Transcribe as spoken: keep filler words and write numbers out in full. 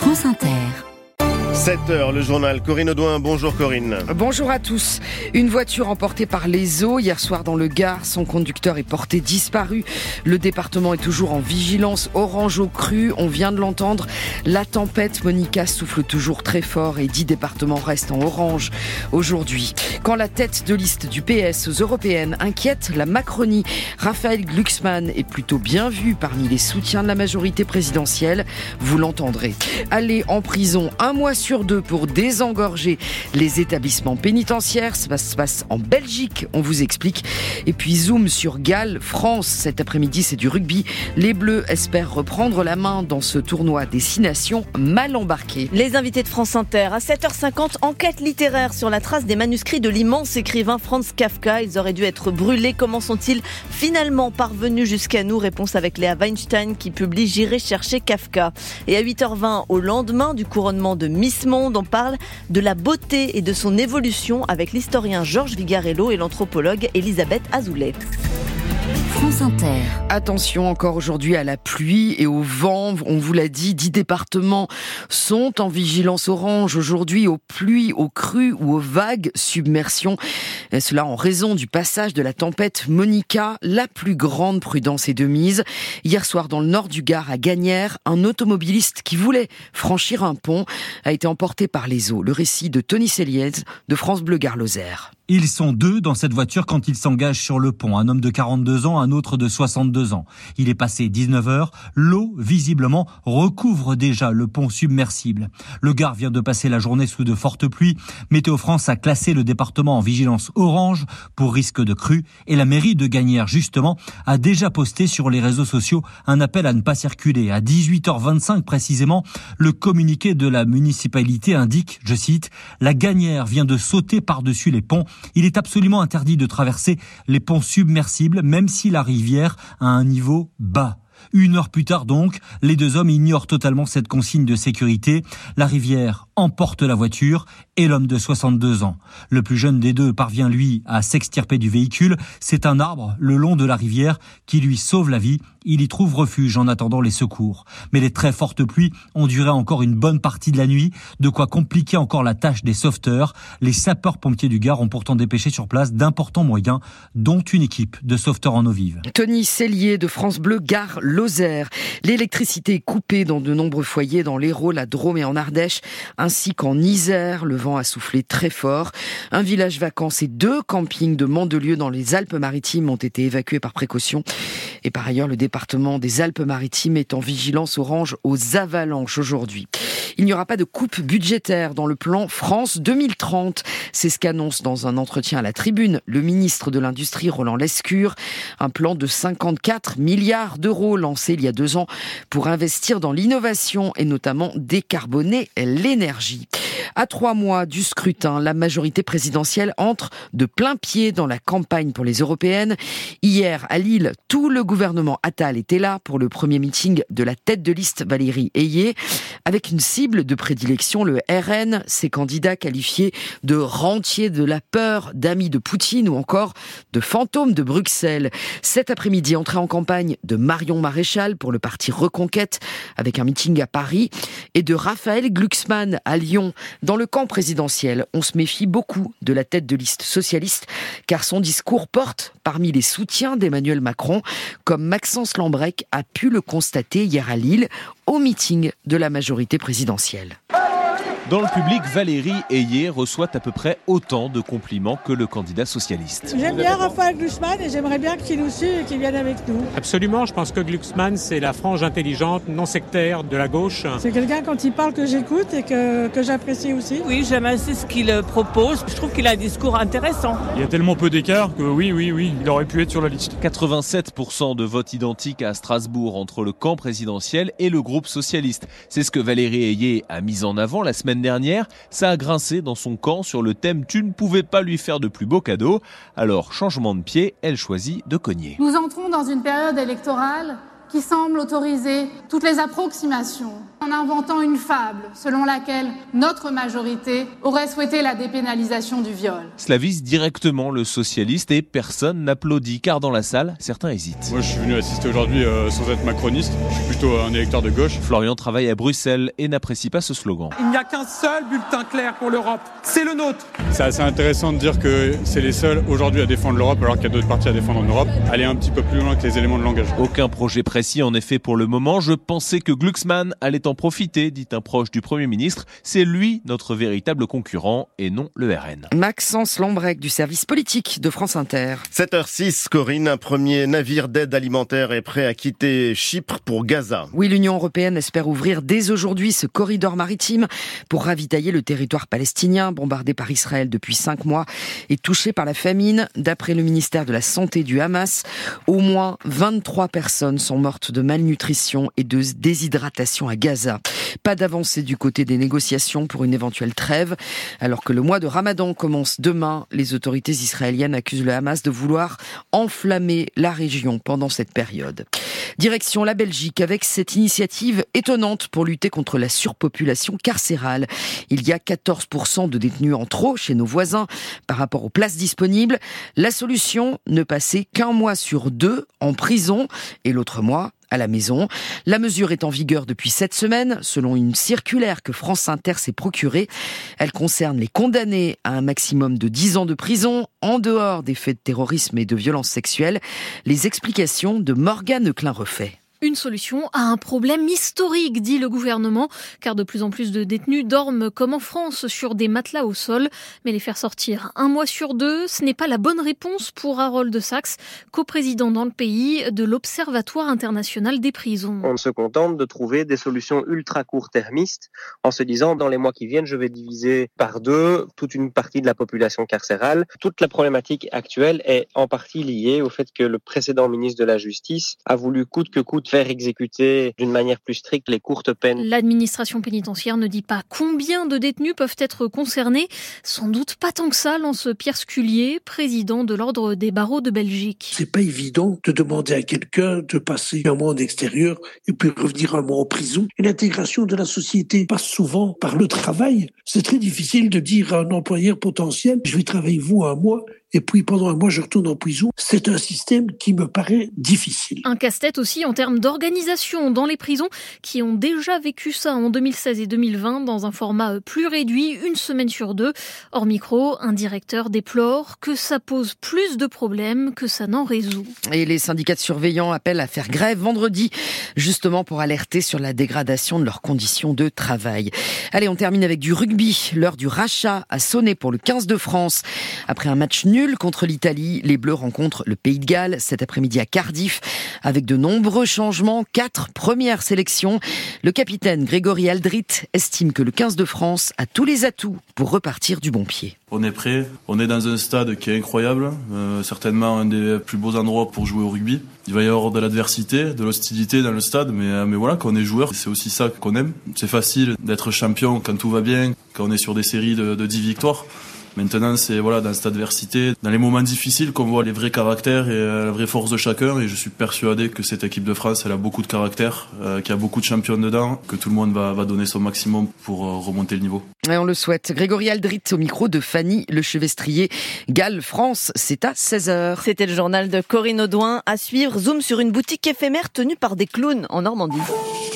France Inter. sept heures, le journal. Corinne Audouin, bonjour Corinne. Bonjour à tous. Une voiture emportée par les eaux hier soir dans le Gard. Son conducteur est porté disparu. Le département est toujours en vigilance orange eau crue. On vient de l'entendre. La tempête Monica souffle toujours très fort et dix départements restent en orange aujourd'hui. Quand la tête de liste du P S aux européennes inquiète la Macronie, Raphaël Glucksmann est plutôt bien vu parmi les soutiens de la majorité présidentielle. Vous l'entendrez. Aller en prison un mois sur deux pour désengorger les établissements pénitentiaires. Ça se passe en Belgique, on vous explique. Et puis zoom sur Galles, France. Cet après-midi, c'est du rugby. Les Bleus espèrent reprendre la main dans ce tournoi des six nations mal embarquées. Les invités de France Inter. À sept heures cinquante, enquête littéraire sur la trace des manuscrits de l'immense écrivain Franz Kafka. Ils auraient dû être brûlés. Comment sont-ils finalement parvenus jusqu'à nous? Réponse avec Léa Weinstein qui publie « J'irai chercher Kafka ». Et à huit heures vingt, au lendemain du couronnement de Miss Monde, on parle de la beauté et de son évolution avec l'historien Georges Vigarello et l'anthropologue Elisabeth Azoulay. France Inter. Attention encore aujourd'hui à la pluie et au vent. On vous l'a dit, dix départements sont en vigilance orange aujourd'hui aux pluies, aux crues ou aux vagues submersions. Et cela en raison du passage de la tempête Monica. La plus grande prudence est de mise. Hier soir dans le nord du Gard à Gagnières, un automobiliste qui voulait franchir un pont a été emporté par les eaux. Le récit de Tony Selliez de France Bleu Gard-Lozère. Ils sont deux dans cette voiture quand ils s'engagent sur le pont. Un homme de quarante-deux ans, un autre de soixante-deux ans. Il est passé dix-neuf heures. L'eau, visiblement, recouvre déjà le pont submersible. Le Gard vient de passer la journée sous de fortes pluies. Météo France a classé le département en vigilance orange pour risque de crue. Et la mairie de Gagnières, justement, a déjà posté sur les réseaux sociaux un appel à ne pas circuler. À dix-huit heures vingt-cinq précisément, le communiqué de la municipalité indique, je cite, « La Gagnière vient de sauter par-dessus les ponts. Il est absolument interdit de traverser les ponts submersibles, même si la rivière a un niveau bas. » Une heure plus tard donc, les deux hommes ignorent totalement cette consigne de sécurité. La rivière emporte la voiture et l'homme de soixante-deux ans. Le plus jeune des deux parvient, lui, à s'extirper du véhicule. C'est un arbre le long de la rivière qui lui sauve la vie. Il y trouve refuge en attendant les secours. Mais les très fortes pluies ont duré encore une bonne partie de la nuit, de quoi compliquer encore la tâche des sauveteurs. Les sapeurs-pompiers du Gard ont pourtant dépêché sur place d'importants moyens, dont une équipe de sauveteurs en eau vive. Tony Sellier de France Bleu Gard-Lozère. L'électricité est coupée dans de nombreux foyers dans l'Hérault, la Drôme et en Ardèche, ainsi qu'en Isère. Le vent a soufflé très fort. Un village vacances et deux campings de Mandelieu dans les Alpes-Maritimes ont été évacués par précaution. Et par ailleurs, le département des Alpes-Maritimes est en vigilance orange aux avalanches aujourd'hui. Il n'y aura pas de coupe budgétaire dans le plan France deux mille trente. C'est ce qu'annonce dans un entretien à la Tribune le ministre de l'Industrie Roland Lescure. Un plan de cinquante-quatre milliards d'euros lancé il y a deux ans pour investir dans l'innovation et notamment décarboner l'énergie. À trois mois du scrutin, la majorité présidentielle entre de plein pied dans la campagne pour les européennes. Hier, à Lille, tout le gouvernement Attal était là pour le premier meeting de la tête de liste Valérie Ayé. Avec une cible de prédilection, le R N, ses candidats qualifiés de rentiers de la peur, d'amis de Poutine ou encore de fantômes de Bruxelles. Cet après-midi, entrée en campagne de Marion Maréchal pour le parti Reconquête avec un meeting à Paris et de Raphaël Glucksmann à Lyon. Dans le camp présidentiel, on se méfie beaucoup de la tête de liste socialiste car son discours porte parmi les soutiens d'Emmanuel Macron, comme Maxence Lambrec a pu le constater hier à Lille au meeting de la majorité présidentielle. Dans le public, Valérie Ayé reçoit à peu près autant de compliments que le candidat socialiste. J'aime bien Raphaël Glucksmann et j'aimerais bien qu'il nous suive et qu'il vienne avec nous. Absolument, je pense que Glucksmann, c'est la frange intelligente, non sectaire de la gauche. C'est quelqu'un quand il parle que j'écoute et que, que j'apprécie aussi. Oui, j'aime assez ce qu'il propose. Je trouve qu'il a un discours intéressant. Il y a tellement peu d'écart que oui, oui, oui, il aurait pu être sur la liste. quatre-vingt-sept pour cent de votes identiques à Strasbourg entre le camp présidentiel et le groupe socialiste. C'est ce que Valérie Ayé a mis en avant la semaine dernière. Ça a grincé dans son camp sur le thème « Tu ne pouvais pas lui faire de plus beau cadeau ». Alors, changement de pied, elle choisit de cogner. Nous entrons dans une période électorale qui semble autoriser toutes les approximations en inventant une fable selon laquelle notre majorité aurait souhaité la dépénalisation du viol. Cela vise directement le socialiste et personne n'applaudit car dans la salle, certains hésitent. Moi je suis venu assister aujourd'hui euh, sans être macroniste, je suis plutôt un électeur de gauche. Florian travaille à Bruxelles et n'apprécie pas ce slogan. Il n'y a qu'un seul bulletin clair pour l'Europe, c'est le nôtre. C'est assez intéressant de dire que c'est les seuls aujourd'hui à défendre l'Europe alors qu'il y a d'autres partis à défendre en Europe. Aller un petit peu plus loin que les éléments de langage. Aucun projet précis en effet pour le moment. Je pensais que Glucksmann allait en profiter, dit un proche du Premier ministre. C'est lui notre véritable concurrent et non le R N. Maxence Lambrec du service politique de France Inter. sept heures six, Corinne, un premier navire d'aide alimentaire est prêt à quitter Chypre pour Gaza. Oui, l'Union européenne espère ouvrir dès aujourd'hui ce corridor maritime pour ravitailler le territoire palestinien bombardé par Israël depuis cinq mois et touché par la famine. D'après le ministère de la Santé du Hamas, au moins vingt-trois personnes sont mortes de malnutrition et de déshydratation à Gaza. Pas d'avancée du côté des négociations pour une éventuelle trêve. Alors que le mois de Ramadan commence demain, les autorités israéliennes accusent le Hamas de vouloir enflammer la région pendant cette période. Direction la Belgique avec cette initiative étonnante pour lutter contre la surpopulation carcérale. Il y a quatorze pour cent de détenus en trop chez nos voisins par rapport aux places disponibles. La solution, ne passer qu'un mois sur deux en prison et l'autre mois à la maison. La mesure est en vigueur depuis sept semaines, selon une circulaire que France Inter s'est procurée. Elle concerne les condamnés à un maximum de dix ans de prison, en dehors des faits de terrorisme et de violences sexuelles. Les explications de Morgane Klein-Refait. Une solution à un problème historique, dit le gouvernement, car de plus en plus de détenus dorment comme en France sur des matelas au sol. Mais les faire sortir un mois sur deux, ce n'est pas la bonne réponse pour Harold de Saxe, coprésident dans le pays de l'Observatoire international des prisons. On se contente de trouver des solutions ultra court-termistes en se disant dans les mois qui viennent, je vais diviser par deux toute une partie de la population carcérale. Toute la problématique actuelle est en partie liée au fait que le précédent ministre de la Justice a voulu coûte que coûte faire exécuter d'une manière plus stricte les courtes peines. L'administration pénitentiaire ne dit pas combien de détenus peuvent être concernés. Sans doute pas tant que ça, lance Pierre Scullier, président de l'Ordre des barreaux de Belgique. C'est pas évident de demander à quelqu'un de passer un mois en extérieur et puis revenir un mois en prison. Et l'intégration de la société passe souvent par le travail. C'est très difficile de dire à un employeur potentiel, je vais travailler vous un mois et puis pendant un mois je retourne en prison. C'est un système qui me paraît difficile. Un casse-tête aussi en termes d'organisation dans les prisons qui ont déjà vécu ça en deux mille seize et deux mille vingt dans un format plus réduit, une semaine sur deux. Hors micro, un directeur déplore que ça pose plus de problèmes que ça n'en résout. Et les syndicats de surveillants appellent à faire grève vendredi, justement pour alerter sur la dégradation de leurs conditions de travail. Allez, on termine avec du rugby. L'heure du rachat a sonné pour le quinze de France. Après un match nul contre l'Italie, les Bleus rencontrent le Pays de Galles cet après-midi à Cardiff avec de nombreux changements, quatre premières sélections. Le capitaine Grégory Aldrit estime que le quinze de France a tous les atouts pour repartir du bon pied. On est prêt, on est dans un stade qui est incroyable, euh, certainement un des plus beaux endroits pour jouer au rugby. Il va y avoir de l'adversité, de l'hostilité dans le stade, mais, mais voilà, quand on est joueur, c'est aussi ça qu'on aime. C'est facile d'être champion quand tout va bien, quand on est sur des séries de, de dix victoires. Maintenant, c'est voilà, dans cette adversité, dans les moments difficiles qu'on voit les vrais caractères et la vraie force de chacun. Et je suis persuadé que cette équipe de France, elle a beaucoup de caractère, euh, qu'il y a beaucoup de champions dedans, que tout le monde va, va donner son maximum pour euh, remonter le niveau. Et on le souhaite. Grégory Aldrit au micro de Fanny Lechevestrier. Galles-France, c'est à seize heures. C'était le journal de Corinne Audouin. À suivre, zoom sur une boutique éphémère tenue par des clowns en Normandie.